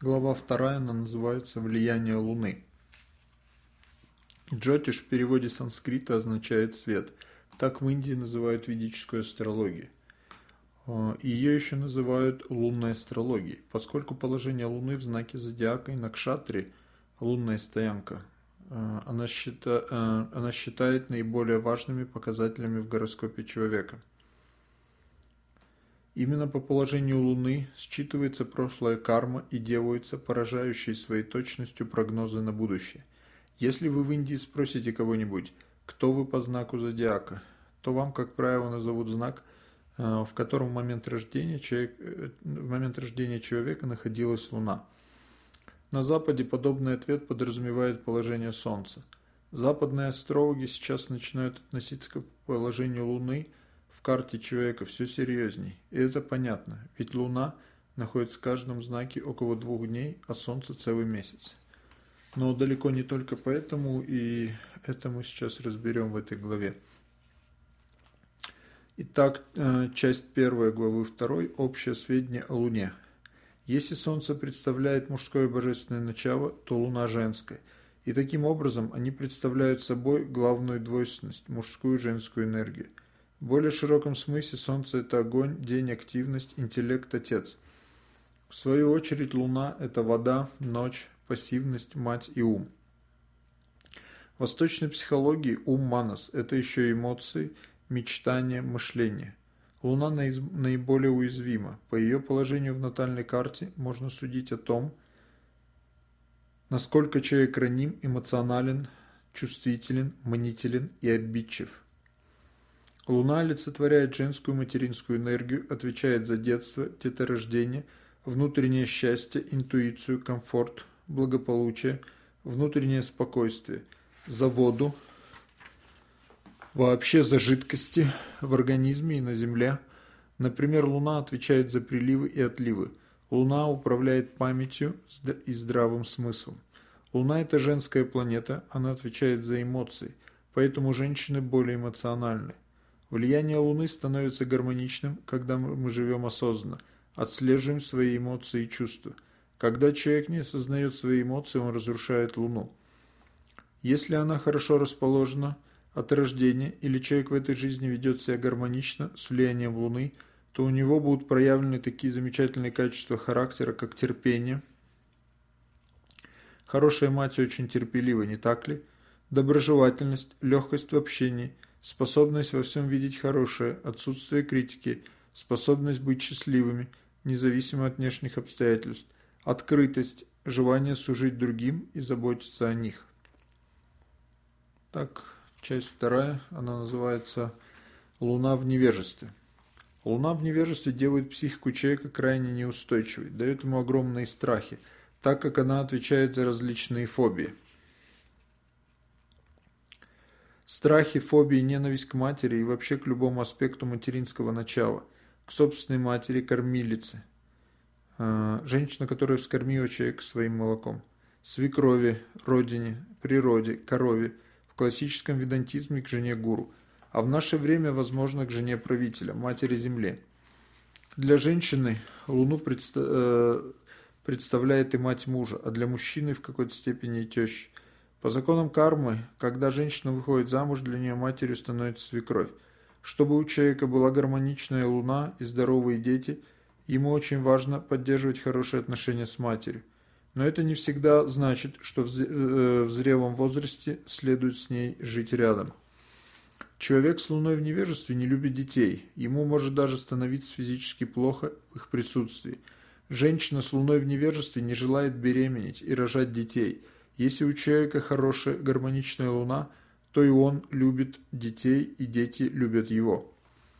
Глава 2, она называется «Влияние Луны». Джотиш в переводе с санскрита означает «свет». Так в Индии называют ведическую астрологию. Ее еще называют лунной астрологией, поскольку положение Луны в знаке зодиака и накшатри, лунная стоянка, она считает наиболее важными показателями в гороскопе человека. Именно по положению Луны считывается прошлая карма и делаются поражающие своей точностью прогнозы на будущее. Если вы в Индии спросите кого-нибудь, кто вы по знаку зодиака, то вам, как правило, назовут знак, в котором в момент рождения человека находилась Луна. На Западе подобный ответ подразумевает положение Солнца. Западные астрологи сейчас начинают относиться к положению Луны в карте человека все серьезней. И это понятно, ведь Луна находится в каждом знаке около 2 дней, а Солнце целый месяц. Но далеко не только поэтому, и это мы сейчас разберем в этой главе. Итак, часть 1 главы 2. Общее сведения о Луне. Если Солнце представляет мужское божественное начало, то Луна женское. И таким образом они представляют собой главную двойственность, мужскую и женскую энергию. В более широком смысле Солнце – это огонь, день, активность, интеллект, отец. В свою очередь Луна – это вода, ночь, пассивность, мать и ум. В восточной психологии ум манас – это еще и эмоции, мечтания, мышление. Луна наиболее уязвима. По ее положению в натальной карте можно судить о том, насколько человек раним, эмоционален, чувствителен, мнителен и обидчив. Луна олицетворяет женскую материнскую энергию, отвечает за детство, деторождение, внутреннее счастье, интуицию, комфорт, благополучие, внутреннее спокойствие, за воду, вообще за жидкости в организме и на Земле. Например, Луна отвечает за приливы и отливы. Луна управляет памятью и здравым смыслом. Луна – это женская планета, она отвечает за эмоции, поэтому женщины более эмоциональны. Влияние Луны становится гармоничным, когда мы живем осознанно, отслеживаем свои эмоции и чувства. Когда человек не осознает свои эмоции, он разрушает Луну. Если она хорошо расположена от рождения, или человек в этой жизни ведет себя гармонично с влиянием Луны, то у него будут проявлены такие замечательные качества характера, как терпение. Хорошая мать очень терпелива, не так ли? Доброжелательность, легкость в общении, способность во всем видеть хорошее, отсутствие критики, способность быть счастливыми, независимо от внешних обстоятельств, открытость, желание служить другим и заботиться о них. Так, часть 2, она называется «Луна в невежестве». Луна в невежестве делает психику человека крайне неустойчивой, дает ему огромные страхи, так как она отвечает за различные фобии. Страхи, фобии, ненависть к матери и вообще к любому аспекту материнского начала, к собственной матери, кормилице, женщина, которая вскормила человека своим молоком, свекрови, родине, природе, корове, в классическом ведантизме к жене гуру, а в наше время, возможно, к жене правителя, матери земле. Для женщины Луну представляет и мать мужа, а для мужчины в какой-то степени и теща. По законам кармы, когда женщина выходит замуж, для нее матерью становится свекровь. Чтобы у человека была гармоничная Луна и здоровые дети, ему очень важно поддерживать хорошие отношения с матерью. Но это не всегда значит, что в зрелом возрасте следует с ней жить рядом. Человек с Луной в невежестве не любит детей, ему может даже становиться физически плохо в их присутствии. Женщина с Луной в невежестве не желает беременеть и рожать детей. Если у человека хорошая гармоничная Луна, то и он любит детей, и дети любят его.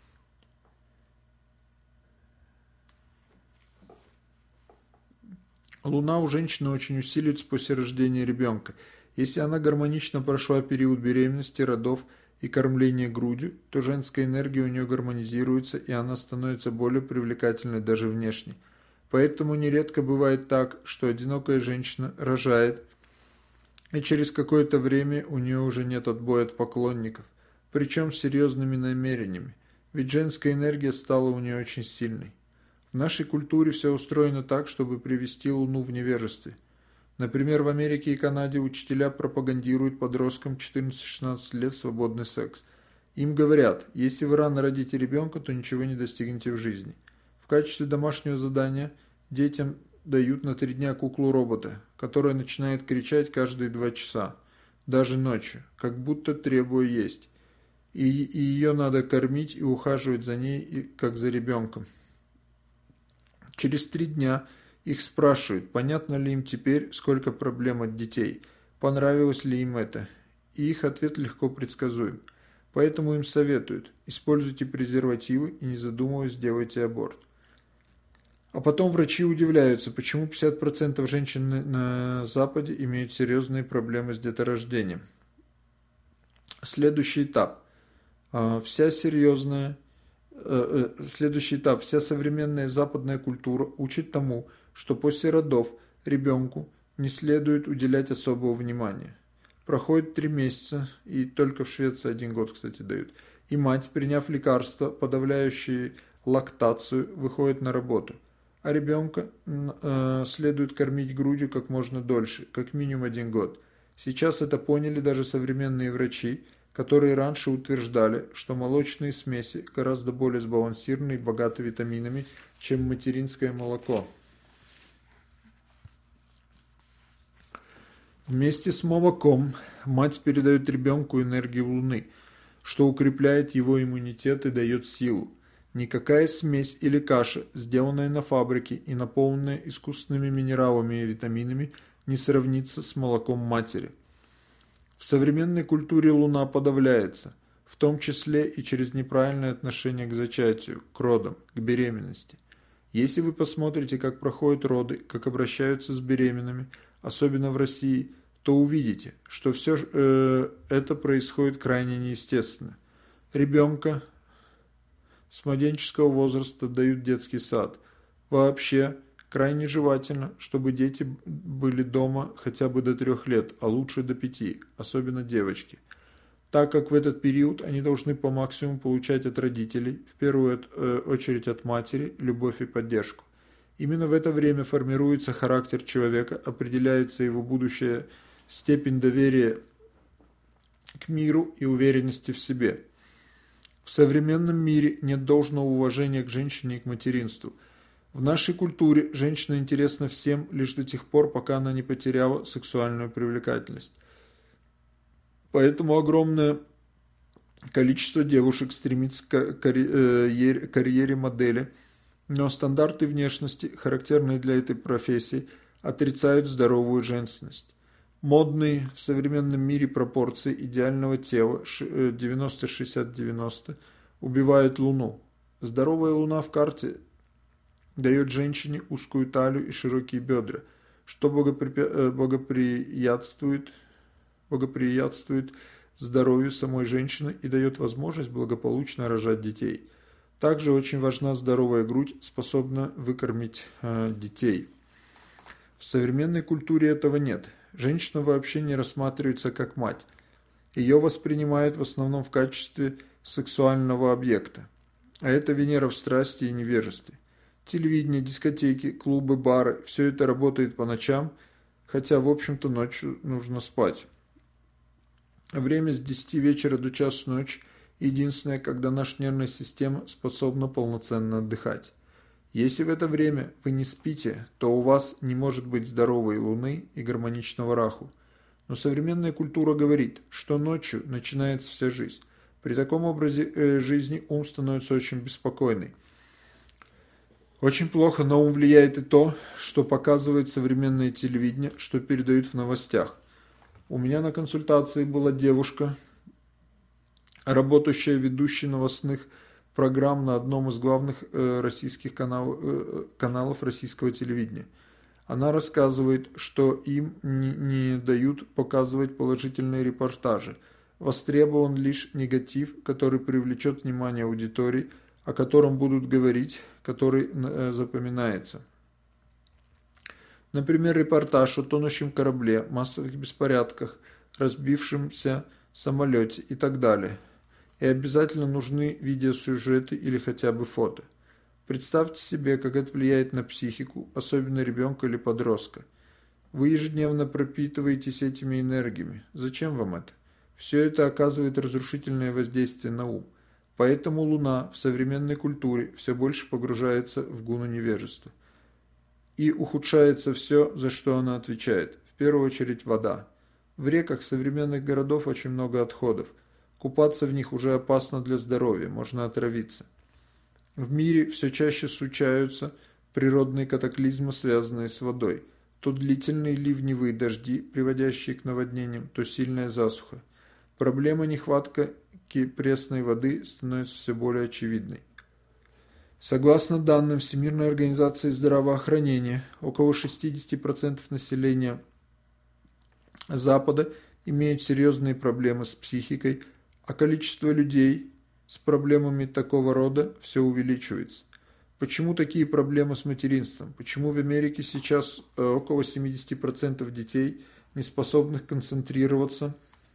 Луна у женщины очень усиливается после рождения ребенка. Если она гармонично прошла период беременности, родов и кормления грудью, то женская энергия у нее гармонизируется, и она становится более привлекательной даже внешне. Поэтому нередко бывает так, что одинокая женщина рожает, и через какое-то время у нее уже нет отбоя от поклонников, причем с серьезными намерениями, ведь женская энергия стала у нее очень сильной. В нашей культуре все устроено так, чтобы привести Луну в невежестве. Например, в Америке и Канаде учителя пропагандируют подросткам 14-16 лет свободный секс. Им говорят, если вы рано родите ребенка, то ничего не достигнете в жизни. В качестве домашнего задания детям дают на 3 дня куклу-робота, которая начинает кричать каждые 2 часа, даже ночью, как будто требуя есть. И ее надо кормить и ухаживать за ней, как за ребенком. Через 3 дня их спрашивают, понятно ли им теперь, сколько проблем от детей, понравилось ли им это. И их ответ легко предсказуем. Поэтому им советуют, используйте презервативы и не задумываясь делайте аборт. А потом врачи удивляются, почему 50% женщин на Западе имеют серьезные проблемы с деторождением. Следующий этап. Вся современная западная культура учит тому, что после родов ребенку не следует уделять особого внимания. Проходит 3 месяца, и только в Швеции 1 год, кстати, дают. И мать, приняв лекарства, подавляющие лактацию, выходит на работу. А ребенка следует кормить грудью как можно дольше, как минимум 1 год. Сейчас это поняли даже современные врачи, которые раньше утверждали, что молочные смеси гораздо более сбалансированы и богаты витаминами, чем материнское молоко. Вместе с молоком мать передает ребенку энергию Луны, что укрепляет его иммунитет и дает силу. Никакая смесь или каша, сделанная на фабрике и наполненная искусственными минералами и витаминами, не сравнится с молоком матери. В современной культуре Луна подавляется, в том числе и через неправильное отношение к зачатию, к родам, к беременности. Если вы посмотрите, как проходят роды, как обращаются с беременными, особенно в России, то увидите, что все это происходит крайне неестественно. Ребенка с младенческого возраста дают в детский сад. Вообще, крайне желательно, чтобы дети были дома хотя бы до 3 лет, а лучше до 5, особенно девочки. Так как в этот период они должны по максимуму получать от родителей, в первую очередь от матери, любовь и поддержку. Именно в это время формируется характер человека, определяется его будущая степень доверия к миру и уверенности в себе. В современном мире нет должного уважения к женщине и к материнству. В нашей культуре женщина интересна всем лишь до тех пор, пока она не потеряла сексуальную привлекательность. Поэтому огромное количество девушек стремится к карьере модели, но стандарты внешности, характерные для этой профессии, отрицают здоровую женственность. Модные в современном мире пропорции идеального тела 90-60-90 убивают Луну. Здоровая Луна в карте дает женщине узкую талию и широкие бедра, что благоприятствует здоровью самой женщины и дает возможность благополучно рожать детей. Также очень важна здоровая грудь, способна выкормить детей. В современной культуре этого нет. Женщина вообще не рассматривается как мать. Ее воспринимают в основном в качестве сексуального объекта. А это Венера в страсти и невежестве. Телевидение, дискотеки, клубы, бары – все это работает по ночам, хотя, в общем-то, ночью нужно спать. Время с 10 вечера до часу ночи – единственное, когда наша нервная система способна полноценно отдыхать. Если в это время вы не спите, то у вас не может быть здоровой Луны и гармоничного Раху. Но современная культура говорит, что ночью начинается вся жизнь. При таком образе жизни ум становится очень беспокойный. Очень плохо на ум влияет и то, что показывает современное телевидение, что передают в новостях. У меня на консультации была девушка, работающая ведущей новостных программ на одном из главных российских каналов российского телевидения. Она рассказывает, что им не дают показывать положительные репортажи. Востребован лишь негатив, который привлечет внимание аудитории, о котором будут говорить, который запоминается. Например, репортаж о тонущем корабле, массовых беспорядках, разбившемся самолете и так далее. И обязательно нужны видеосюжеты или хотя бы фото. Представьте себе, как это влияет на психику, особенно ребенка или подростка. Вы ежедневно пропитываетесь этими энергиями. Зачем вам это? Все это оказывает разрушительное воздействие на ум. Поэтому Луна в современной культуре все больше погружается в гуну невежества. И ухудшается все, за что она отвечает. В первую очередь вода. В реках современных городов очень много отходов. Купаться в них уже опасно для здоровья, можно отравиться. В мире все чаще случаются природные катаклизмы, связанные с водой. То длительные ливневые дожди, приводящие к наводнениям, то сильная засуха. Проблема нехватки пресной воды становится все более очевидной. Согласно данным Всемирной организации здравоохранения, около 60% населения Запада имеют серьезные проблемы с психикой, а количество людей с проблемами такого рода все увеличивается. Почему такие проблемы с материнством? Почему в Америке сейчас около 70% детей, не способных концентрироваться,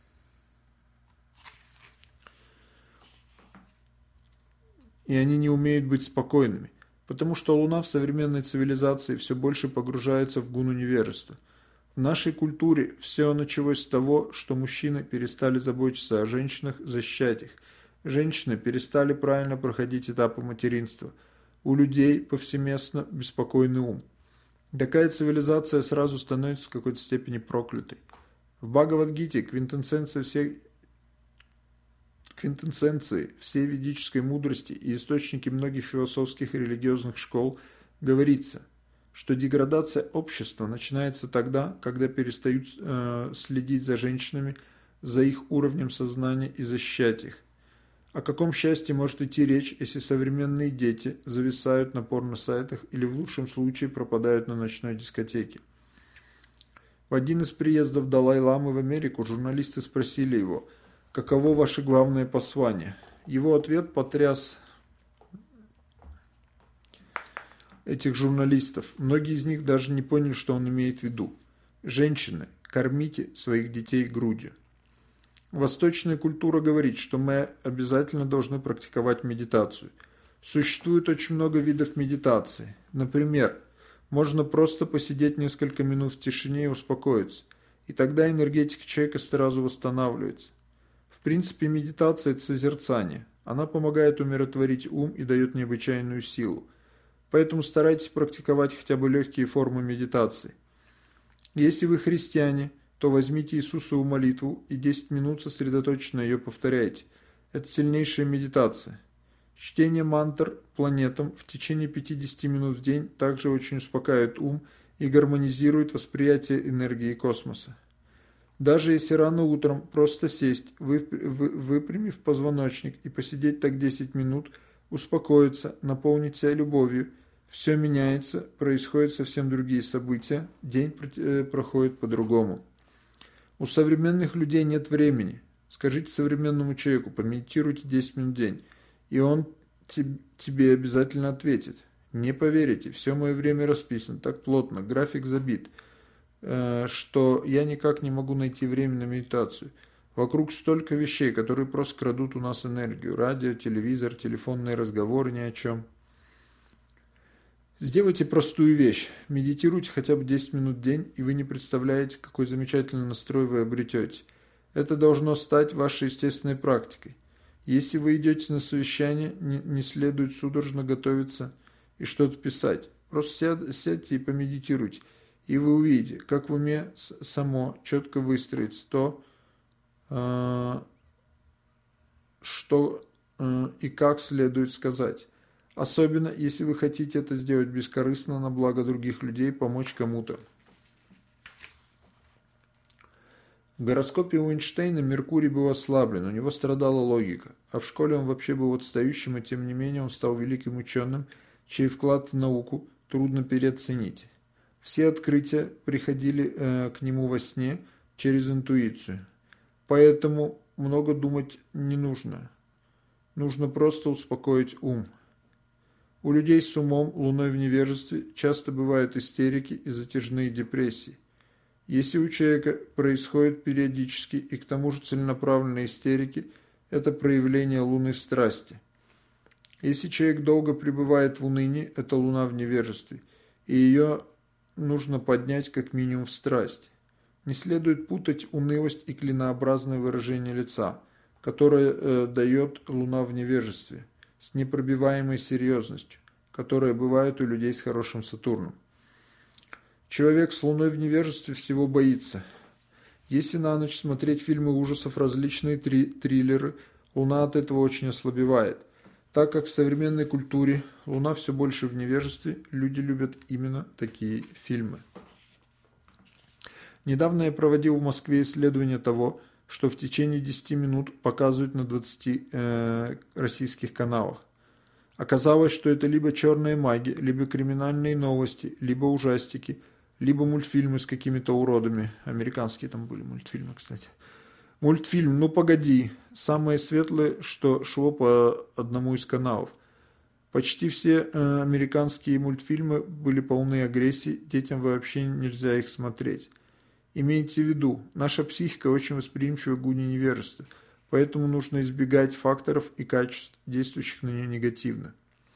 и они не умеют быть спокойными? Потому что Луна в современной цивилизации все больше погружается в гуну невежества. В нашей культуре все началось с того, что мужчины перестали заботиться о женщинах, защищать их. Женщины перестали правильно проходить этапы материнства. У людей повсеместно беспокойный ум. Такая цивилизация сразу становится в какой-то степени проклятой. В Бхагавад-гите, квинтэссенции всей ведической мудрости и источники многих философских и религиозных школ, говорится, что деградация общества начинается тогда, когда перестают следить за женщинами, за их уровнем сознания и защищать их. О каком счастье может идти речь, если современные дети зависают на порно-сайтах или в лучшем случае пропадают на ночной дискотеке? В один из приездов Далай-ламы в Америку журналисты спросили его, каково ваше главное послание? Его ответ потряс этих журналистов. Многие из них даже не поняли, что он имеет в виду. Женщины, кормите своих детей грудью. Восточная культура говорит, что мы обязательно должны практиковать медитацию. Существует очень много видов медитации. Например, можно просто посидеть несколько минут в тишине и успокоиться. И тогда энергетика человека сразу восстанавливается. В принципе, медитация – это созерцание. Она помогает умиротворить ум и дает необычайную силу. Поэтому старайтесь практиковать хотя бы легкие формы медитации. Если вы христиане, то возьмите Иисусову молитву и 10 минут сосредоточенно ее повторяйте. Это сильнейшая медитация. Чтение мантр планетам в течение 50 минут в день также очень успокаивает ум и гармонизирует восприятие энергии космоса. Даже если рано утром просто сесть, выпрямив позвоночник и посидеть так 10 минут, успокоиться, наполнить себя любовью, все меняется, происходят совсем другие события, день проходит по-другому. У современных людей нет времени. Скажите современному человеку, помедитируйте 10 минут в день, и он тебе обязательно ответит. Не поверите, все мое время расписано так плотно, график забит, что я никак не могу найти время на медитацию. Вокруг столько вещей, которые просто крадут у нас энергию. Радио, телевизор, телефонные разговоры ни о чем. Сделайте простую вещь. Медитируйте хотя бы 10 минут в день, и вы не представляете, какой замечательный настрой вы обретете. Это должно стать вашей естественной практикой. Если вы идете на совещание, не следует судорожно готовиться и что-то писать. Просто сядьте и помедитируйте, и вы увидите, как в уме само четко выстроится то, что и как следует сказать. Особенно, если вы хотите это сделать бескорыстно на благо других людей, помочь кому-то. В гороскопе у Эйнштейна Меркурий был ослаблен, у него страдала логика, а в школе он вообще был отстающим, и тем не менее он стал великим ученым, чей вклад в науку трудно переоценить. Все открытия приходили к нему во сне через интуицию. Поэтому много думать не нужно. Нужно просто успокоить ум. У людей с умом, луной в невежестве, часто бывают истерики и затяжные депрессии. Если у человека происходят периодически и к тому же целенаправленные истерики, это проявление луны в страсти. Если человек долго пребывает в унынии, это луна в невежестве, и ее нужно поднять как минимум в страсть. Не следует путать унылость и клинообразное выражение лица, которое дает луна в невежестве, с непробиваемой серьезностью, которая бывает у людей с хорошим Сатурном. Человек с луной в невежестве всего боится. Если на ночь смотреть фильмы ужасов, различные триллеры, луна от этого очень ослабевает. Так как в современной культуре луна все больше в невежестве, люди любят именно такие фильмы. Недавно я проводил в Москве исследование того, что в течение 10 минут показывают на 20 российских каналах. Оказалось, что это либо черная магия, либо криминальные новости, либо ужастики, либо мультфильмы с какими-то уродами. Американские там были мультфильмы, кстати. Мультфильм «Ну погоди», самое светлое, что шло по одному из каналов. Почти все американские мультфильмы были полны агрессии, детям вообще нельзя их смотреть. Имейте в виду, наша психика очень восприимчива к гуне невежества, поэтому нужно избегать факторов и качеств, действующих на нее негативно.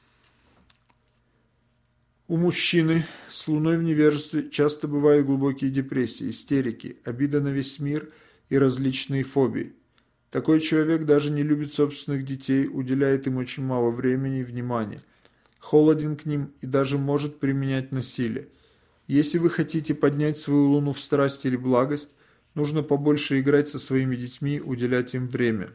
У мужчины с луной в невежестве часто бывают глубокие депрессии, истерики, обида на весь мир и различные фобии. Такой человек даже не любит собственных детей, уделяет им очень мало времени и внимания, холоден к ним и даже может применять насилие. Если вы хотите поднять свою луну в страсть или благость, нужно побольше играть со своими детьми, уделять им время.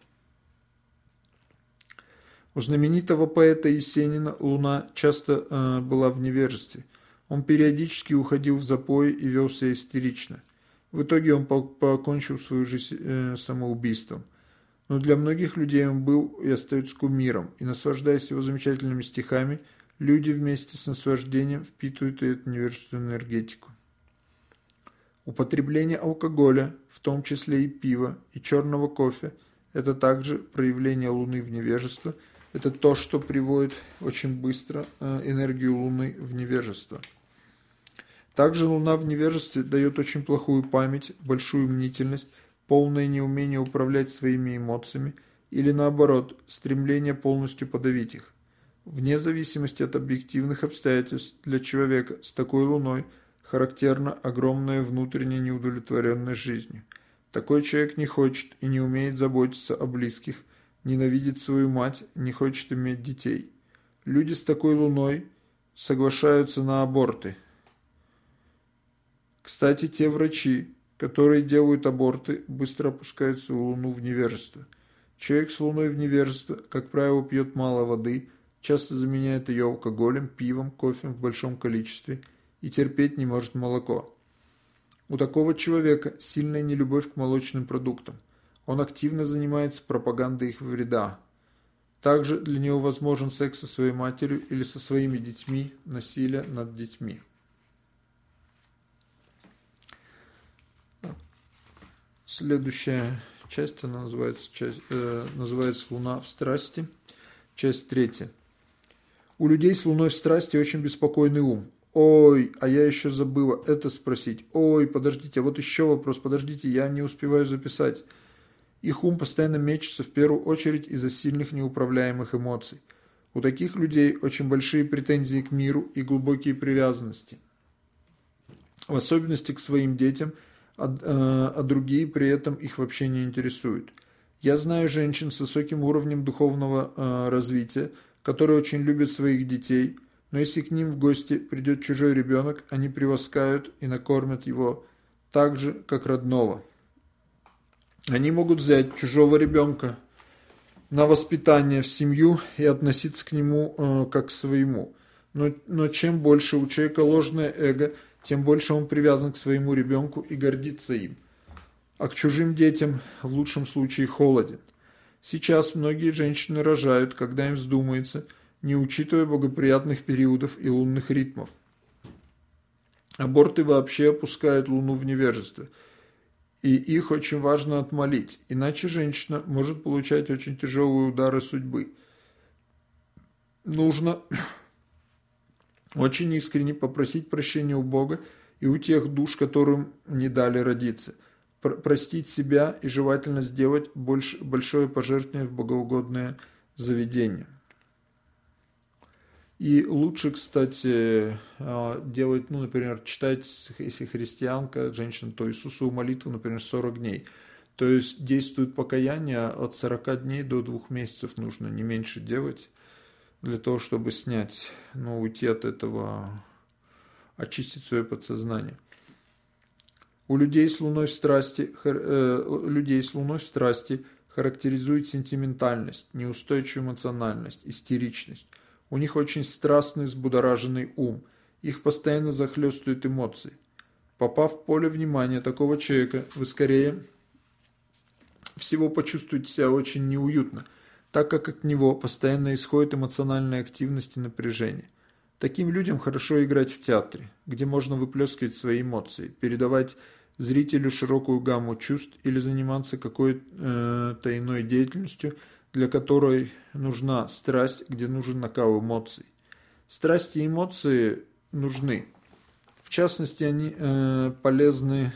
У знаменитого поэта Есенина луна часто была в невежестве. Он периодически уходил в запой и вел себя истерично. В итоге он покончил свою жизнь самоубийством. Но для многих людей он был и остается кумиром, и, наслаждаясь его замечательными стихами, люди вместе с наслаждением впитывают эту невежественную энергетику. Употребление алкоголя, в том числе и пива, и черного кофе, это также проявление луны в невежество. Это то, что приводит очень быстро энергию луны в невежество. Также луна в невежестве дает очень плохую память, большую мнительность, полное неумение управлять своими эмоциями или наоборот, стремление полностью подавить их. Вне зависимости от объективных обстоятельств для человека с такой луной характерна огромная внутренняя неудовлетворенность жизнью. Такой человек не хочет и не умеет заботиться о близких, ненавидит свою мать, не хочет иметь детей. Люди с такой луной соглашаются на аборты. Кстати, те врачи, которые делают аборты, быстро опускают свою луну в невежество. Человек с луной в невежество, как правило, пьет мало воды, часто заменяет ее алкоголем, пивом, кофе в большом количестве и терпеть не может молоко. У такого человека сильная нелюбовь к молочным продуктам. Он активно занимается пропагандой их вреда. Также для него возможен секс со своей матерью или со своими детьми, насилие над детьми. Следующая часть, она называется «Луна в страсти», часть 3. У людей с луной в страсти очень беспокойный ум. Ой, а я еще забыла это спросить. Ой, подождите, а вот еще вопрос, подождите, я не успеваю записать. Их ум постоянно мечется в первую очередь из-за сильных неуправляемых эмоций. У таких людей очень большие претензии к миру и глубокие привязанности. В особенности к своим детям, а другие при этом их вообще не интересуют. Я знаю женщин с высоким уровнем духовного развития, которые очень любят своих детей, но если к ним в гости придет чужой ребенок, они приласкают и накормят его так же, как родного. Они могут взять чужого ребенка на воспитание в семью и относиться к нему как к своему. Но чем больше у человека ложное эго, тем больше он привязан к своему ребенку и гордится им. А к чужим детям в лучшем случае холоден. Сейчас многие женщины рожают, когда им вздумается, не учитывая благоприятных периодов и лунных ритмов. Аборты вообще опускают луну в невежество. И их очень важно отмолить, иначе женщина может получать очень тяжелые удары судьбы. Нужно очень искренне попросить прощения у Бога и у тех душ, которым не дали родиться. Простить себя и желательно сделать большое пожертвование в богоугодное заведение. И лучше, кстати, делать, например, читать, если христианка, женщина, то Иисусову молитву, например, 40 дней. То есть действует покаяние от 40 дней до 2 месяцев нужно, не меньше делать, для того, чтобы снять, уйти от этого, очистить свое подсознание. У людей с луной в страсти характеризует сентиментальность, неустойчивую эмоциональность, истеричность. У них очень страстный, взбудораженный ум. Их постоянно захлестывают эмоции. Попав в поле внимания такого человека, вы скорее всего почувствуете себя очень неуютно, так как от него постоянно исходит эмоциональная активность и напряжение. Таким людям хорошо играть в театре, где можно выплескивать свои эмоции, передавать зрителю широкую гамму чувств или заниматься какой-то иной деятельностью, для которой нужна страсть, где нужен накал эмоций. Страсти и эмоции нужны. В частности, они полезны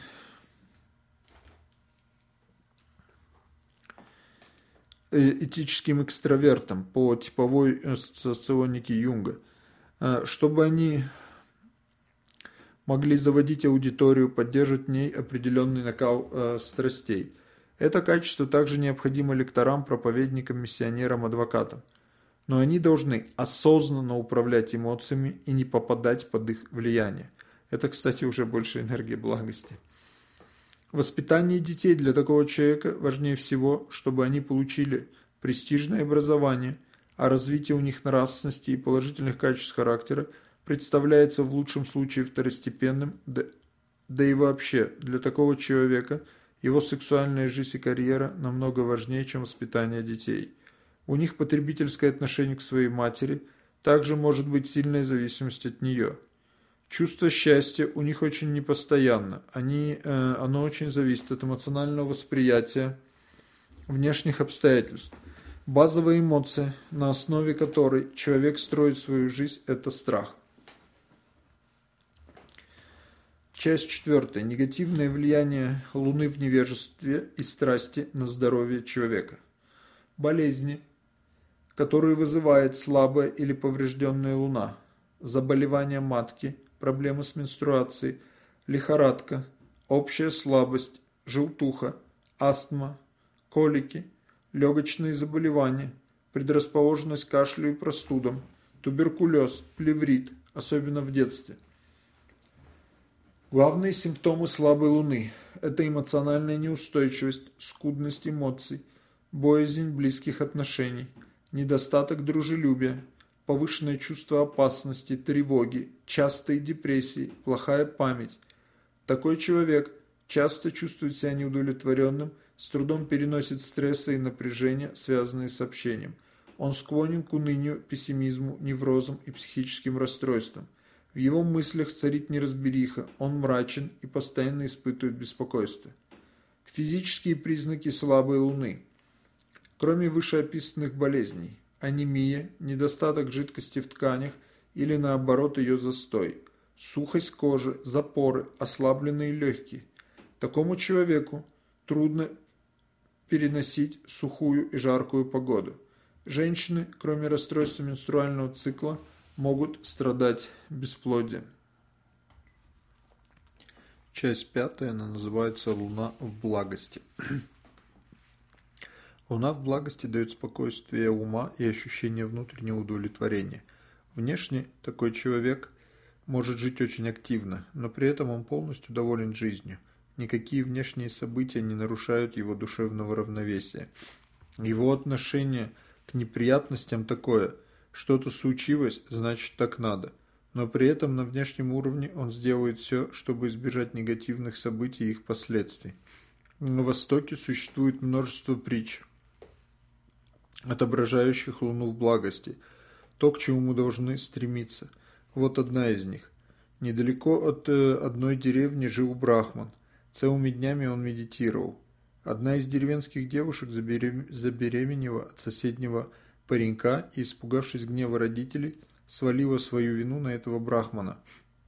этическим экстравертам по типовой соционике Юнга, чтобы они могли заводить аудиторию, поддерживать в ней определенный накал страстей. Это качество также необходимо лекторам, проповедникам, миссионерам, адвокатам. Но они должны осознанно управлять эмоциями и не попадать под их влияние. Это, кстати, уже больше энергия благости. Воспитание детей для такого человека важнее всего, чтобы они получили престижное образование, а развитие у них нравственности и положительных качеств характера представляется в лучшем случае второстепенным, да и вообще для такого человека его сексуальная жизнь и карьера намного важнее, чем воспитание детей. У них потребительское отношение к своей матери также может быть сильная зависимость от нее. Чувство счастья у них очень непостоянно, оно очень зависит от эмоционального восприятия внешних обстоятельств. Базовая эмоция, на основе которой человек строит свою жизнь, это страх. Часть 4. Негативное влияние Луны в невежестве и страсти на здоровье человека. Болезни, которые вызывает слабая или поврежденная Луна. Заболевания матки, проблемы с менструацией, лихорадка, общая слабость, желтуха, астма, колики, легочные заболевания, предрасположенность к кашлю и простудам, туберкулез, плеврит, особенно в детстве. Главные симптомы слабой Луны – это эмоциональная неустойчивость, скудность эмоций, боязнь близких отношений, недостаток дружелюбия, повышенное чувство опасности, тревоги, частые депрессии, плохая память. Такой человек часто чувствует себя неудовлетворенным, с трудом переносит стрессы и напряжения, связанные с общением. Он склонен к унынию, пессимизму, неврозам и психическим расстройствам. В его мыслях царит неразбериха, он мрачен и постоянно испытывает беспокойство. Физические признаки слабой Луны. Кроме вышеописанных болезней, анемия, недостаток жидкости в тканях или наоборот ее застой, сухость кожи, запоры, ослабленные легкие. Такому человеку трудно переносить сухую и жаркую погоду. Женщины, кроме расстройства менструального цикла, могут страдать бесплодием. Часть 5, она называется «Луна в благости». Луна в благости дает спокойствие ума и ощущение внутреннего удовлетворения. Внешне такой человек может жить очень активно, но при этом он полностью доволен жизнью. Никакие внешние события не нарушают его душевного равновесия. Его отношение к неприятностям такое: что-то случилось, значит так надо. Но при этом на внешнем уровне он сделает все, чтобы избежать негативных событий и их последствий. На Востоке существует множество притч, отображающих Луну в благости, то, к чему мы должны стремиться. Вот одна из них. Недалеко от одной деревни жил брахман. Целыми днями он медитировал. Одна из деревенских девушек забеременела от соседнего паренька и, испугавшись гнева родителей, свалила свою вину на этого брахмана.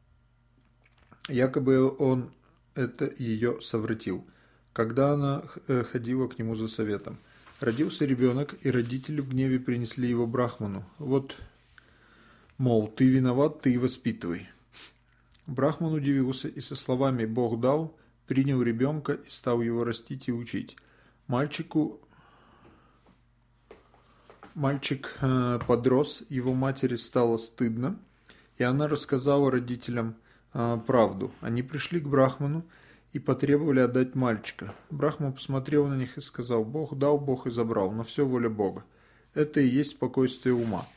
Якобы он это ее совратил, когда она ходила к нему за советом. Родился ребенок, и родители в гневе принесли его брахману. Вот Мол, ты виноват, ты и воспитывай. Брахман удивился и со словами «Бог дал» принял ребенка и стал его растить и учить. Мальчик подрос, его матери стало стыдно, и она рассказала родителям правду. Они пришли к Брахману и потребовали отдать мальчика. Брахман посмотрел на них и сказал: «Бог дал, Бог и забрал, но все воля Бога. Это и есть спокойствие ума».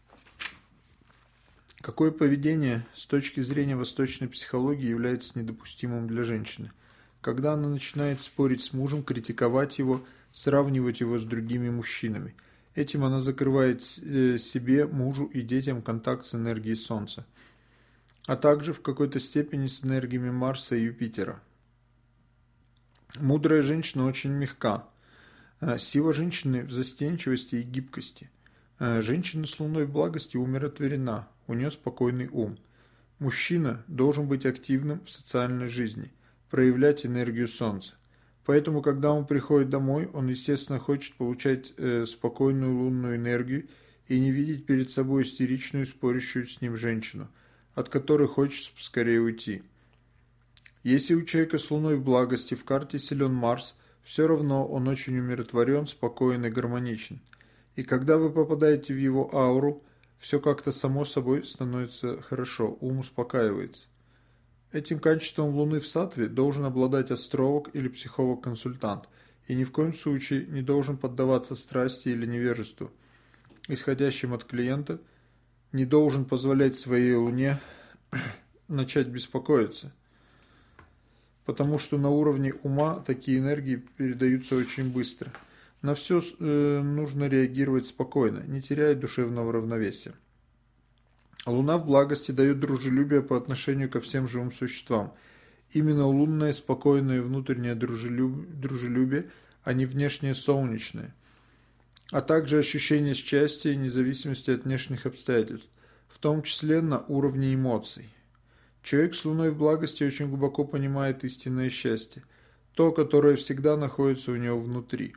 Какое поведение с точки зрения восточной психологии является недопустимым для женщины? Когда она начинает спорить с мужем, критиковать его, сравнивать его с другими мужчинами. Этим она закрывает себе, мужу и детям контакт с энергией Солнца, а также в какой-то степени с энергиями Марса и Юпитера. Мудрая женщина очень мягка. Сила женщины в застенчивости и гибкости. Женщина с луной в благости умиротворена, у нее спокойный ум. Мужчина должен быть активным в социальной жизни, проявлять энергию Солнца. Поэтому, когда он приходит домой, он, естественно, хочет получать спокойную лунную энергию и не видеть перед собой истеричную, спорящую с ним женщину, от которой хочется поскорее уйти. Если у человека с луной в благости в карте силен Марс, все равно он очень умиротворен, спокоен и гармоничен. И когда вы попадаете в его ауру, все как-то само собой становится хорошо, ум успокаивается. Этим качеством Луны в Саттве должен обладать астролог или психолог-консультант, и ни в коем случае не должен поддаваться страсти или невежеству, исходящим от клиента, не должен позволять своей Луне начать беспокоиться, потому что на уровне ума такие энергии передаются очень быстро. На все нужно реагировать спокойно, не теряя душевного равновесия. Луна в благости дает дружелюбие по отношению ко всем живым существам. Именно лунное, спокойное внутреннее дружелюбие, а не внешнее солнечное. А также ощущение счастья и независимости от внешних обстоятельств, в том числе на уровне эмоций. Человек с Луной в благости очень глубоко понимает истинное счастье, то, которое всегда находится у него внутри.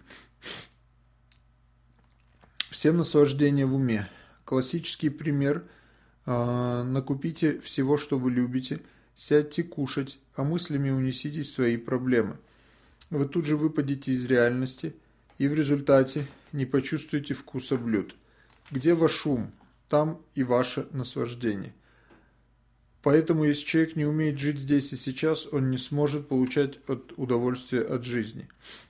Все наслаждения в уме. Классический пример – накупите всего, что вы любите, сядьте кушать, а мыслями унеситесь в свои проблемы. Вы тут же выпадете из реальности и в результате не почувствуете вкуса блюд. Где ваш ум, там и ваше наслаждение. Поэтому, если человек не умеет жить здесь и сейчас, он не сможет получать удовольствие от жизни.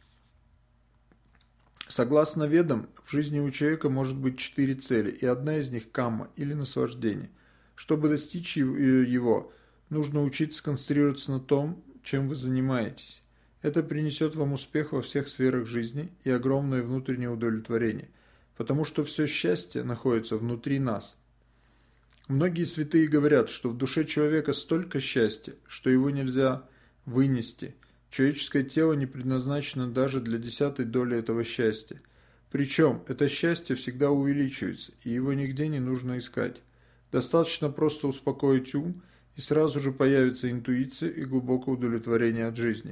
Согласно Ведам, в жизни у человека может быть 4 цели, и одна из них – камма, или наслаждение. Чтобы достичь его, нужно учиться концентрироваться на том, чем вы занимаетесь. Это принесет вам успех во всех сферах жизни и огромное внутреннее удовлетворение, потому что все счастье находится внутри нас. Многие святые говорят, что в душе человека столько счастья, что его нельзя вынести. Человеческое тело не предназначено даже для 10-й доли этого счастья. Причем это счастье всегда увеличивается, и его нигде не нужно искать. Достаточно просто успокоить ум, и сразу же появится интуиция и глубокое удовлетворение от жизни.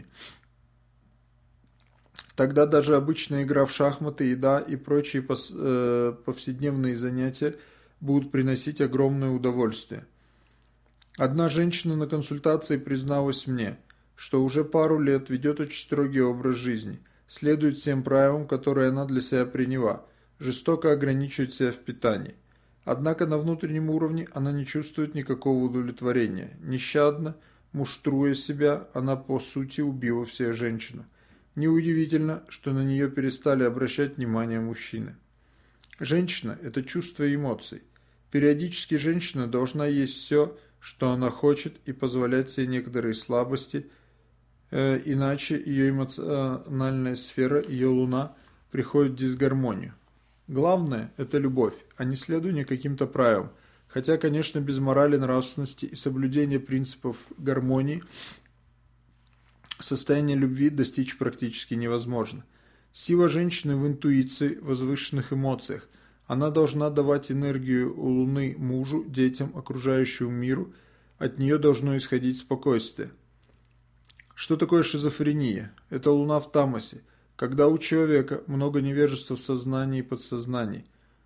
Тогда даже обычная игра в шахматы, еда и прочие повседневные занятия будут приносить огромное удовольствие. Одна женщина на консультации призналась мне, что уже пару лет ведет очень строгий образ жизни, следует всем правилам, которые она для себя приняла, жестоко ограничивает себя в питании. Однако на внутреннем уровне она не чувствует никакого удовлетворения. Нещадно, муштруя себя, она по сути убила всех женщину. Неудивительно, что на нее перестали обращать внимание мужчины. Женщина – это чувство и эмоции. Периодически женщина должна есть все, что она хочет, и позволять себе некоторые слабости, иначе ее эмоциональная сфера, ее луна, приходит в дисгармонию. Главное – это любовь, а не следование каким-то правилам, хотя, конечно, без морали, нравственности и соблюдения принципов гармонии состояние любви достичь практически невозможно. Сила женщины в интуиции, возвышенных эмоциях. Она должна давать энергию Луны мужу, детям, окружающему миру. От нее должно исходить спокойствие. Что такое шизофрения? Это Луна в тамасе, когда у человека много невежества в сознании и подсознании.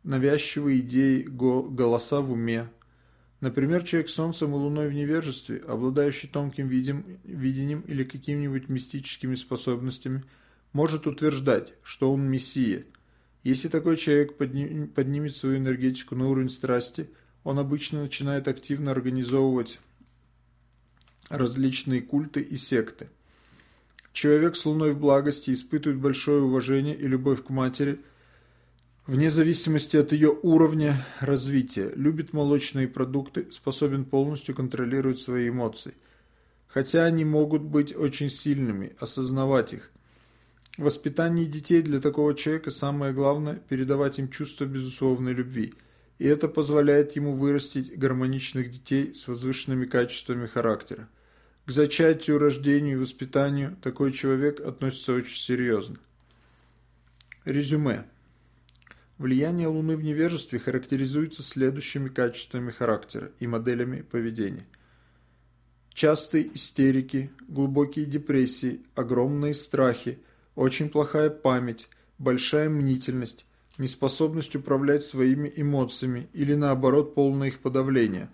навязчивые идеи, голоса в уме. Например, человек с Солнцем и Луной в невежестве, обладающий тонким видением или какими-нибудь мистическими способностями, может утверждать, что он Мессия. Если такой человек поднимет свою энергетику на уровень страсти, он обычно начинает активно организовывать различные культы и секты. Человек с Луной в благости испытывает большое уважение и любовь к матери, вне зависимости от ее уровня развития, любит молочные продукты, способен полностью контролировать свои эмоции. Хотя они могут быть очень сильными, осознавать их. В воспитании детей для такого человека самое главное – передавать им чувство безусловной любви, и это позволяет ему вырастить гармоничных детей с возвышенными качествами характера. К зачатию, рождению и воспитанию такой человек относится очень серьезно. Резюме. Влияние Луны в невежестве характеризуется следующими качествами характера и моделями поведения. Частые истерики, глубокие депрессии, огромные страхи, очень плохая память, большая мнительность, неспособность управлять своими эмоциями или наоборот полное их подавление,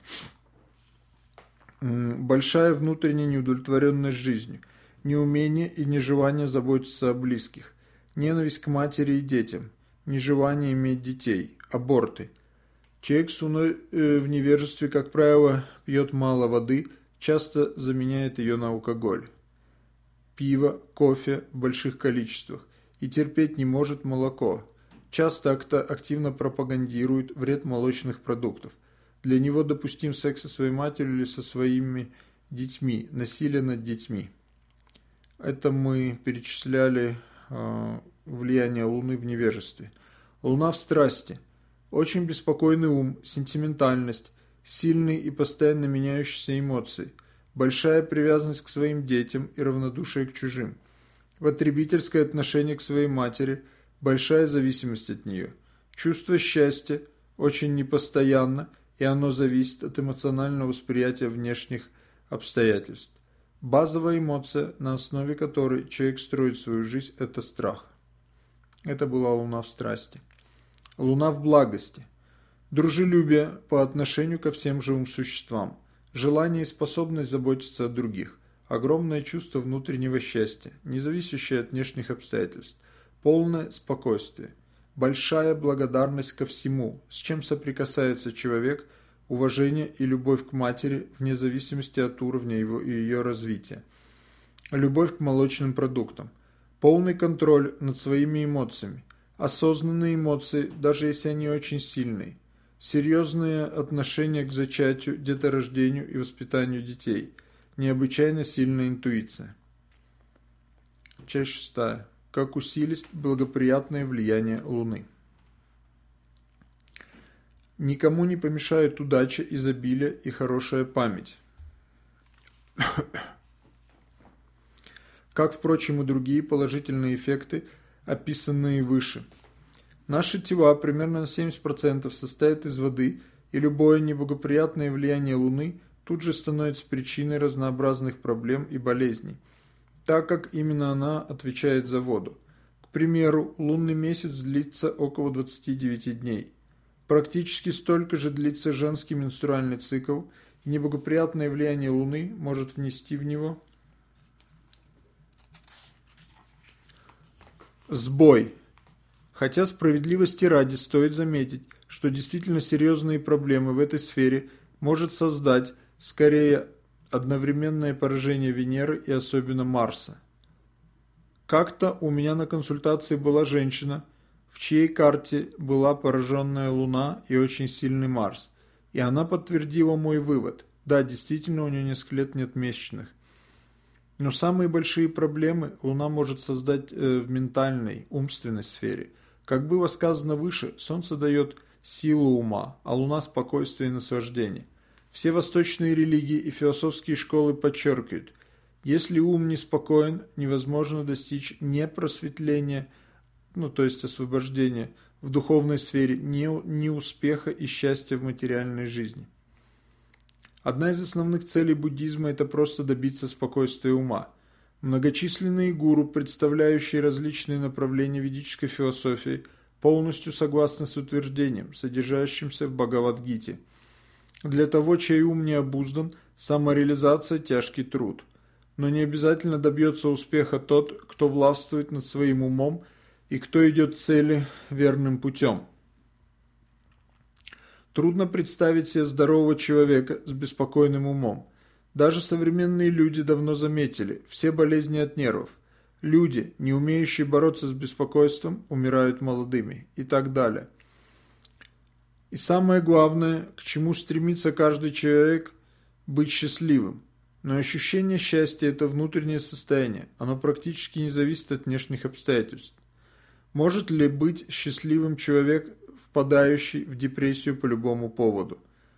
большая внутренняя неудовлетворенность жизнью, неумение и нежелание заботиться о близких, ненависть к матери и детям, нежелание иметь детей, аборты. Человек с Луной в невежестве, как правило, пьет мало воды, часто заменяет ее на алкоголь, пиво, кофе в больших количествах и терпеть не может молоко. Часто активно пропагандирует вред молочных продуктов. Для него допустим секс со своей матерью или со своими детьми, насилие над детьми. Это мы перечисляли влияние Луны в невежестве. Луна в страсти. Очень беспокойный ум, сентиментальность, сильные и постоянно меняющиеся эмоции, большая привязанность к своим детям и равнодушие к чужим, потребительское отношение к своей матери, большая зависимость от нее, чувство счастья очень непостоянно, и оно зависит от эмоционального восприятия внешних обстоятельств. Базовая эмоция, на основе которой человек строит свою жизнь, это страх. Это была Луна в страсти. Луна в благости. Дружелюбие по отношению ко всем живым существам. Желание и способность заботиться о других. Огромное чувство внутреннего счастья, не зависящее от внешних обстоятельств. Полное спокойствие. Большая благодарность ко всему, с чем соприкасается человек, уважение и любовь к матери вне зависимости от уровня его и ее развития. Любовь к молочным продуктам. Полный контроль над своими эмоциями. Осознанные эмоции, даже если они очень сильные. Серьезное отношение к зачатию, деторождению и воспитанию детей. Необычайно сильная интуиция. Часть 6. Как усилить благоприятное влияние Луны. Никому не помешают удача, изобилие и хорошая память. Как, впрочем, и другие положительные эффекты, описанные выше. Наши тела примерно на 70% состоят из воды, и любое неблагоприятное влияние Луны тут же становится причиной разнообразных проблем и болезней, так как именно она отвечает за воду. К примеру, лунный месяц длится около 29 дней. Практически столько же длится женский менструальный цикл, и неблагоприятное влияние Луны может внести в него сбой. Хотя справедливости ради стоит заметить, что действительно серьезные проблемы в этой сфере может создать скорее одновременное поражение Венеры и особенно Марса. Как-то у меня на консультации была женщина, в чьей карте была пораженная Луна и очень сильный Марс, и она подтвердила мой вывод. Да, действительно, у нее несколько лет нет месячных. Но самые большие проблемы Луна может создать в ментальной, умственной сфере. Как было сказано выше, Солнце дает силу ума, а Луна – спокойствие и наслаждение. Все восточные религии и философские школы подчеркивают, если ум неспокоен, невозможно достичь ни просветления, то есть освобождения в духовной сфере, ни успеха и счастья в материальной жизни. Одна из основных целей буддизма – это просто добиться спокойствия ума. Многочисленные гуру, представляющие различные направления ведической философии, полностью согласны с утверждением, содержащимся в Бхагавад-гите. Для того, чей ум не обуздан, самореализация – тяжкий труд. Но не обязательно добьется успеха тот, кто властвует над своим умом и кто идет к цели верным путем. Трудно представить себе здорового человека с беспокойным умом. Даже современные люди давно заметили, все болезни от нервов. Люди, не умеющие бороться с беспокойством, умирают молодыми и так далее. И самое главное, к чему стремится каждый человек – быть счастливым. Но ощущение счастья – это внутреннее состояние, оно практически не зависит от внешних обстоятельств. Может ли быть счастливым человек, впадающий в депрессию по любому поводу?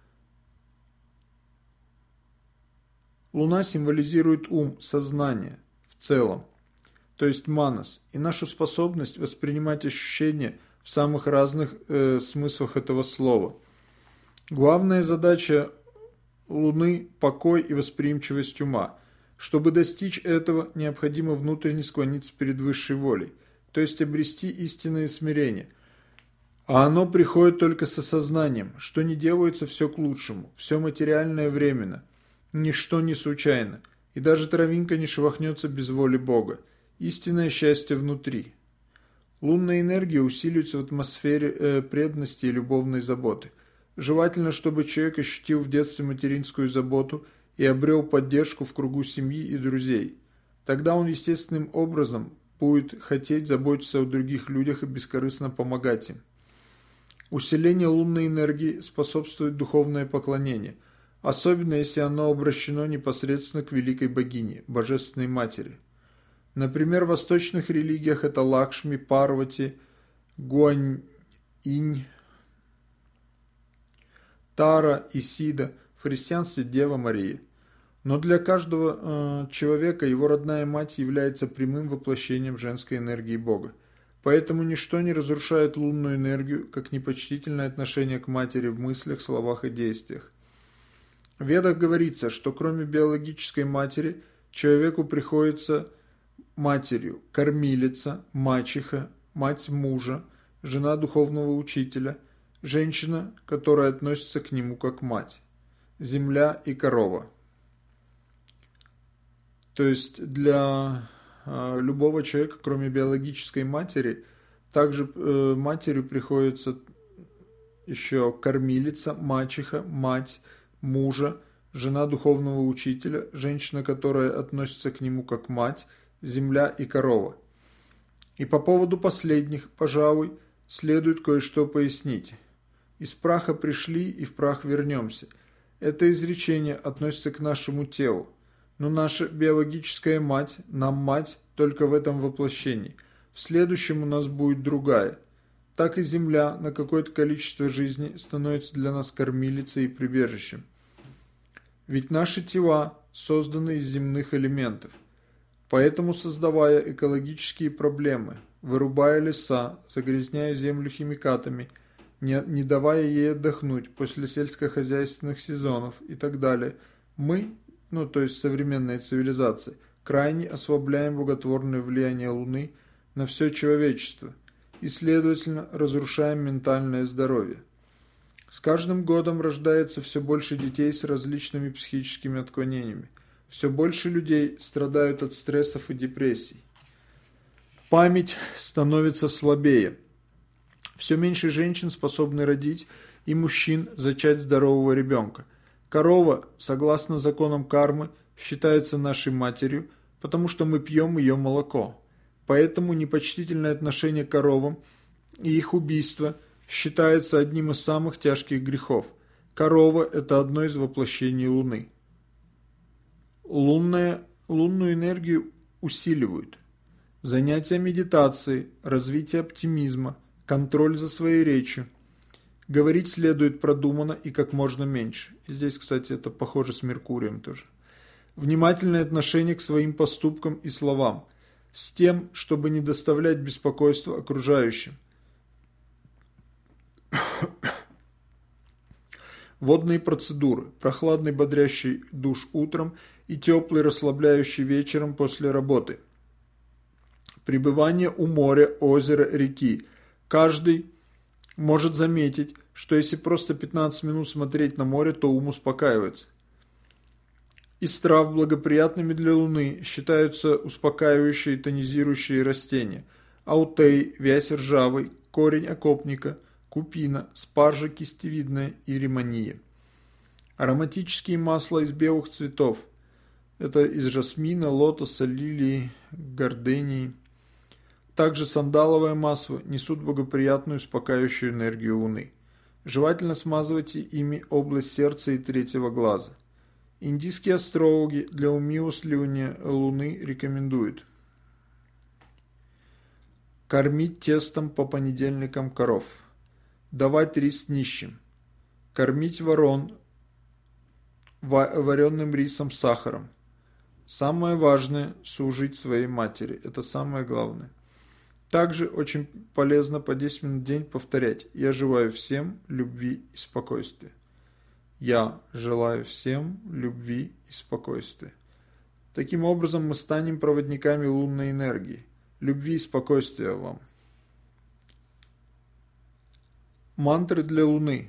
Луна символизирует ум, сознание в целом, то есть манас, и нашу способность воспринимать ощущения в самых разных смыслах этого слова. Главная задача Луны – покой и восприимчивость ума. Чтобы достичь этого, необходимо внутренне склониться перед высшей волей, то есть обрести истинное смирение. А оно приходит только с осознанием, что не делается все к лучшему, все материальное временно, ничто не случайно, и даже травинка не шелохнется без воли Бога. Истинное счастье внутри. Лунная энергия усиливается в атмосфере преданности и любовной заботы. Желательно, чтобы человек ощутил в детстве материнскую заботу и обрел поддержку в кругу семьи и друзей. Тогда он естественным образом будет хотеть заботиться о других людях и бескорыстно помогать им. Усиление лунной энергии способствует духовное поклонение, особенно если оно обращено непосредственно к великой богине, Божественной Матери. Например, в восточных религиях это Лакшми, Парвати, Гуаньинь, Тара, Исида, в христианстве Дева Мария. Но для каждого человека его родная мать является прямым воплощением женской энергии Бога. Поэтому ничто не разрушает лунную энергию, как непочтительное отношение к матери в мыслях, словах и действиях. В Ведах говорится, что кроме биологической матери, человеку приходится матерью кормилица, мачеха, мать мужа, жена духовного учителя, женщина, которая относится к нему как мать, земля и корова. То есть для любого человека, кроме биологической матери, также матерью приходится еще кормилица, мачеха, мать мужа, жена духовного учителя, женщина, которая относится к нему как мать, земля и корова. И по поводу последних, пожалуй, следует кое-что пояснить. Из праха пришли и в прах вернемся. Это изречение относится к нашему телу. Но наша биологическая мать, нам мать, только в этом воплощении. В следующем у нас будет другая. Так и земля на какое-то количество жизни становится для нас кормилицей и прибежищем. Ведь наши тела созданы из земных элементов. Поэтому, создавая экологические проблемы, вырубая леса, загрязняя землю химикатами, не давая ей отдохнуть после сельскохозяйственных сезонов и так далее, мы, то есть современная цивилизация, крайне ослабляем благотворное влияние Луны на все человечество и, следовательно, разрушаем ментальное здоровье. С каждым годом рождается все больше детей с различными психическими отклонениями. Все больше людей страдают от стрессов и депрессий. Память становится слабее. Все меньше женщин способны родить и мужчин зачать здорового ребенка. Корова, согласно законам кармы, считается нашей матерью, потому что мы пьем ее молоко. Поэтому непочтительное отношение к коровам и их убийство считается одним из самых тяжких грехов. Корова – это одно из воплощений Луны. Лунную энергию усиливают. Занятия медитацией, развитие оптимизма, контроль за своей речью. Говорить следует продуманно и как можно меньше. И здесь, кстати, это похоже с Меркурием тоже. Внимательное отношение к своим поступкам и словам, с тем, чтобы не доставлять беспокойства окружающим. Водные процедуры, прохладный бодрящий душ утром и теплый расслабляющий вечером после работы. Пребывание у моря, озера, реки, Каждый может заметить, что если просто 15 минут смотреть на море, то ум успокаивается. Из трав благоприятными для Луны считаются успокаивающие и тонизирующие растения: аутей, вязь ржавый, корень окопника, купина, спаржа кистевидная и ремония. Ароматические масла из белых цветов. Это из жасмина, лотоса, лилии, гордении. Также сандаловое масло несут благоприятную успокаивающую энергию Луны. Желательно смазывайте ими область сердца и третьего глаза. Индийские астрологи для умилостливания Луны рекомендуют: кормить тестом по понедельникам коров, давать рис нищим, кормить ворон вареным рисом с сахаром. Самое важное – служить своей матери. Это самое главное. Также очень полезно по 10 минут в день повторять: «Я желаю всем любви и спокойствия». Я желаю всем любви и спокойствия. Таким образом мы станем проводниками лунной энергии. Любви и спокойствия вам. Мантры для Луны.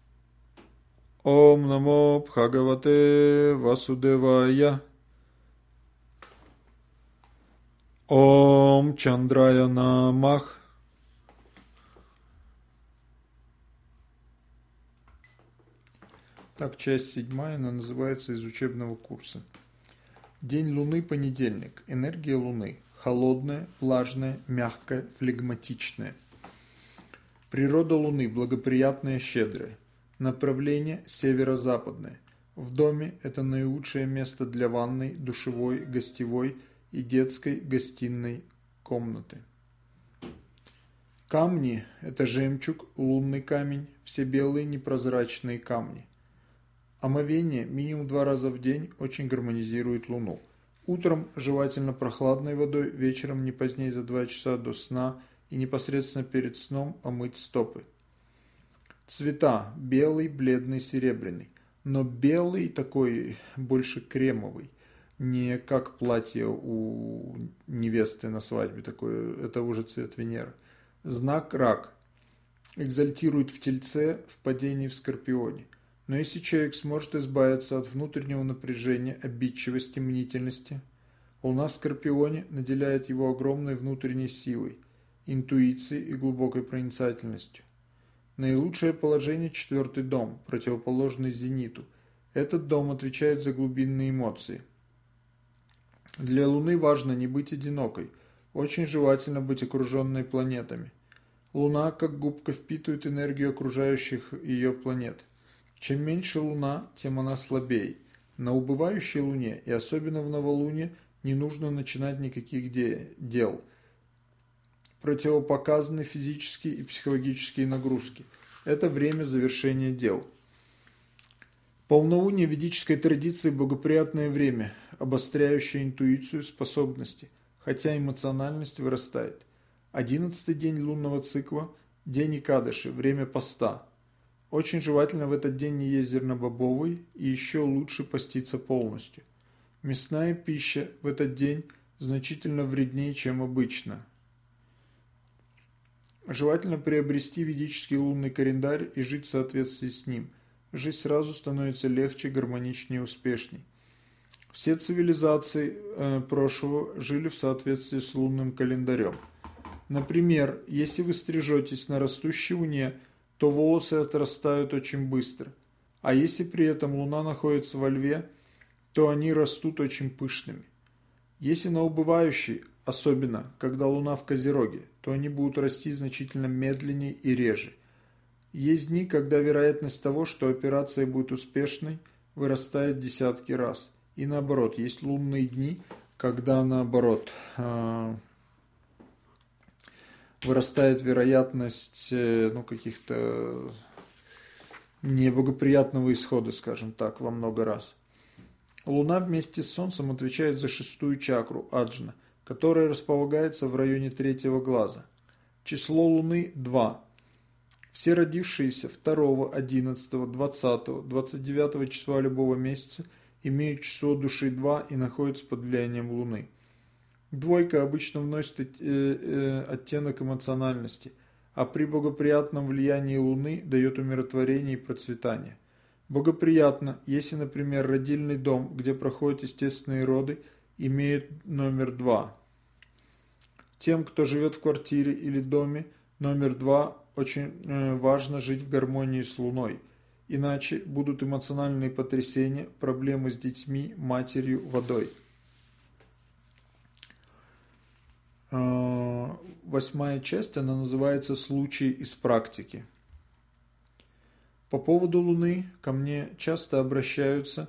Ом намо Бхагавате Васудевая. Ом Чандрая Намах. Так, часть 7, она называется из учебного курса. День Луны, понедельник. Энергия Луны. Холодная, влажная, мягкая, флегматичная. Природа Луны благоприятная, щедрая. Направление северо-западное. В доме это наилучшее место для ванной, душевой, гостевой и детской гостиной комнаты. Камни – это жемчуг, лунный камень, все белые непрозрачные камни. Омовение минимум 2 раза в день очень гармонизирует Луну. Утром желательно прохладной водой, вечером не позднее за 2 часа до сна и непосредственно перед сном омыть стопы. Цвета – белый, бледный, серебряный. Но белый такой больше кремовый. Не как платье у невесты на свадьбе, такое, это уже цвет Венеры. Знак рак. Экзальтирует в Тельце, в падении в Скорпионе. Но если человек сможет избавиться от внутреннего напряжения, обидчивости, мнительности, Луна в Скорпионе наделяет его огромной внутренней силой, интуицией и глубокой проницательностью. Наилучшее положение – 4-й дом, противоположный Зениту. Этот дом отвечает за глубинные эмоции. Для Луны важно не быть одинокой. Очень желательно быть окруженной планетами. Луна, как губка, впитывает энергию окружающих ее планет. Чем меньше Луна, тем она слабее. На убывающей Луне, и особенно в новолуние, не нужно начинать никаких дел. Противопоказаны физические и психологические нагрузки. Это время завершения дел. Полнолуние в ведической традиции – благоприятное время, обостряющее интуицию, способности, хотя эмоциональность вырастает. 11-й день лунного цикла – день Экадаши, время поста. Очень желательно в этот день не есть зернобобовый и еще лучше поститься полностью. Мясная пища в этот день значительно вреднее, чем обычно. Желательно приобрести ведический лунный календарь и жить в соответствии с ним. Жизнь сразу становится легче, гармоничнее, успешней. Все цивилизации прошлого жили в соответствии с лунным календарем. Например, если вы стрижетесь на растущей луне, то волосы отрастают очень быстро. А если при этом луна находится во льве, то они растут очень пышными. Если на убывающей, особенно когда луна в Козероге, то они будут расти значительно медленнее и реже. Есть дни, когда вероятность того, что операция будет успешной, вырастает в десятки раз. И наоборот, есть лунные дни, когда наоборот вырастает вероятность каких-то неблагоприятного исхода, скажем так, во много раз. Луна вместе с Солнцем отвечает за 6-ю чакру Аджна, которая располагается в районе 3-го глаза. Число Луны 2. Все родившиеся 2, 11, 20, 29 числа любого месяца имеют число души 2 и находятся под влиянием Луны. Двойка обычно вносит оттенок эмоциональности. а при благоприятном влиянии Луны дает умиротворение и процветание. Благоприятно, если, например, родильный дом, где проходят естественные роды, имеет номер 2. Тем, кто живет в квартире или доме номер 2, очень важно жить в гармонии с Луной. Иначе будут эмоциональные потрясения, проблемы с детьми, матерью, водой. 8 часть, она называется «Случаи из практики». По поводу Луны ко мне часто обращаются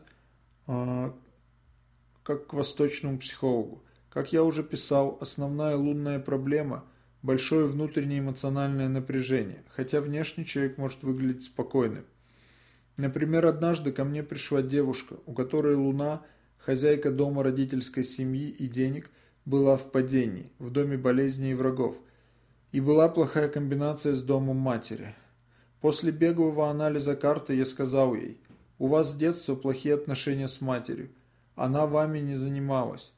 как к восточному психологу. Как я уже писал, основная лунная проблема – большое внутреннее эмоциональное напряжение, хотя внешне человек может выглядеть спокойным. Например, однажды ко мне пришла девушка, у которой Луна, хозяйка дома родительской семьи и денег, была в падении, в доме болезней и врагов, и была плохая комбинация с домом матери. После беглого анализа карты я сказал ей: «У вас с детства плохие отношения с матерью, она вами не занималась».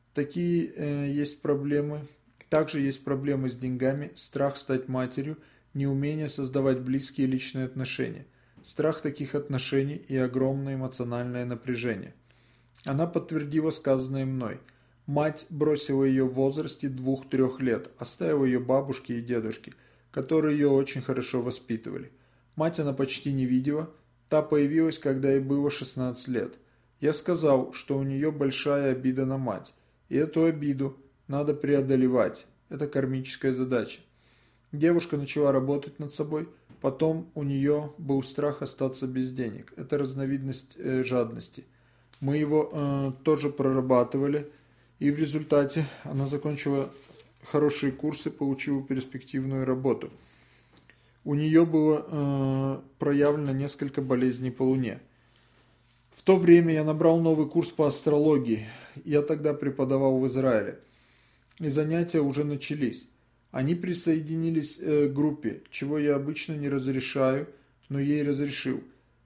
Есть проблемы. Также есть проблемы с деньгами, страх стать матерью, неумение создавать близкие личные отношения, страх таких отношений и огромное эмоциональное напряжение. Она подтвердила сказанное мной. Мать бросила ее в возрасте 2-3 лет, оставила ее бабушке и дедушке, которые ее очень хорошо воспитывали. Мать она почти не видела, та появилась, когда ей было 16 лет. Я сказал, что у нее большая обида на мать, и эту обиду надо преодолевать, это кармическая задача. Девушка начала работать над собой, потом у нее был страх остаться без денег, это разновидность жадности. Мы его тоже прорабатывали, и в результате она закончила хорошие курсы, получила перспективную работу. У нее было проявлено несколько болезней по Луне. В то время я набрал новый курс по астрологии. Я тогда преподавал в Израиле. И занятия уже начались. Они присоединились к группе, чего я обычно не разрешаю, но ей разрешил.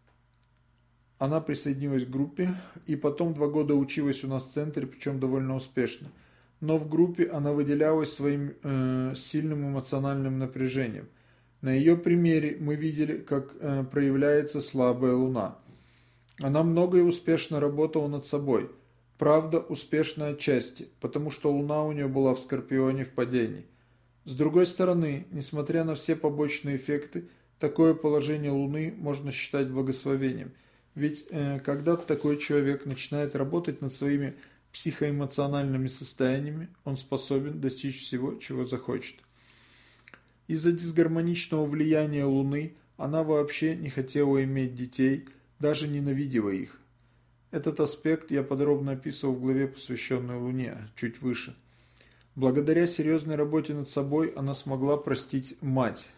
Она присоединилась к группе и потом 2 года училась у нас в центре, причем довольно успешно. Но в группе она выделялась своим сильным эмоциональным напряжением. На ее примере мы видели, как проявляется слабая Луна. Она много и успешно работала над собой. Правда, успешно отчасти, потому что Луна у нее была в Скорпионе в падении. С другой стороны, несмотря на все побочные эффекты, такое положение Луны можно считать благословением. Ведь когда такой человек начинает работать над своими психоэмоциональными состояниями, он способен достичь всего, чего захочет. Из-за дисгармоничного влияния Луны она вообще не хотела иметь детей, даже ненавидела их. Этот аспект я подробно описывал в главе, посвященной Луне, чуть выше. Благодаря серьезной работе над собой она смогла простить мать.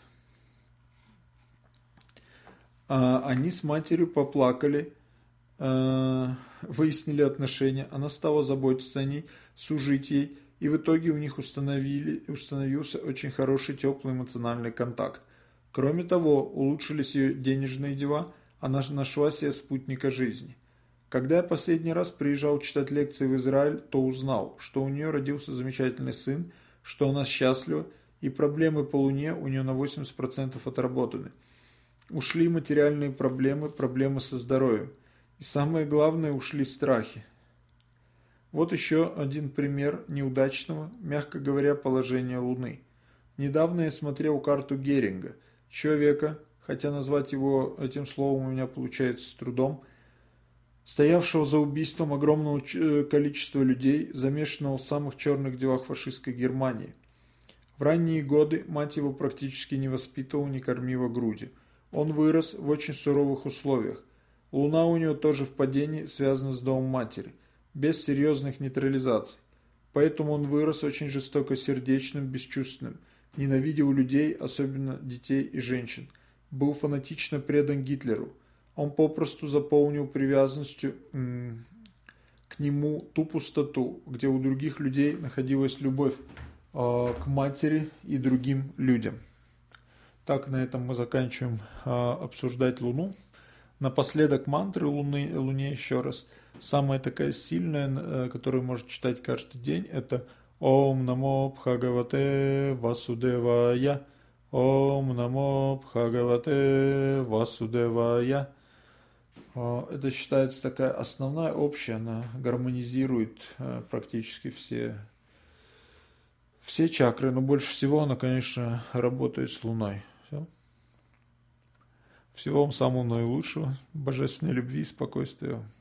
Они с матерью поплакали, выяснили отношения, она стала заботиться о ней, служить ей, и в итоге у них установился очень хороший теплый эмоциональный контакт. Кроме того, улучшились ее денежные дела, она нашла себе спутника жизни. Когда я последний раз приезжал читать лекции в Израиль, то узнал, что у нее родился замечательный сын, что она счастлива, и проблемы по Луне у нее на 80% отработаны. Ушли материальные проблемы, проблемы со здоровьем. И самое главное, ушли страхи. Вот еще один пример неудачного, мягко говоря, положения Луны. Недавно я смотрел карту Геринга, человека, хотя назвать его этим словом у меня получается с трудом, стоявшего за убийством огромного количества людей, замешанного в самых черных делах фашистской Германии. В ранние годы мать его практически не воспитывала, не кормила грудью. Он вырос в очень суровых условиях. Луна у него тоже в падении, связана с домом матери, без серьезных нейтрализаций. Поэтому он вырос очень жестокосердечным, бесчувственным, ненавидел людей, особенно детей и женщин, был фанатично предан Гитлеру. Он попросту заполнил привязанностью к нему ту пустоту, где у других людей находилась любовь к матери и другим людям. Так, на этом мы заканчиваем обсуждать Луну. Напоследок мантры Луне еще раз. Самая такая сильная, которую можно читать каждый день, это Ом Намо Бхагавате Васудевая. Ом намо Бхагавате Васудевая. Это считается такая основная, общая, она гармонизирует практически все чакры, но больше всего она, конечно, работает с Луной. Все. Всего вам самого наилучшего, божественной любви и спокойствия.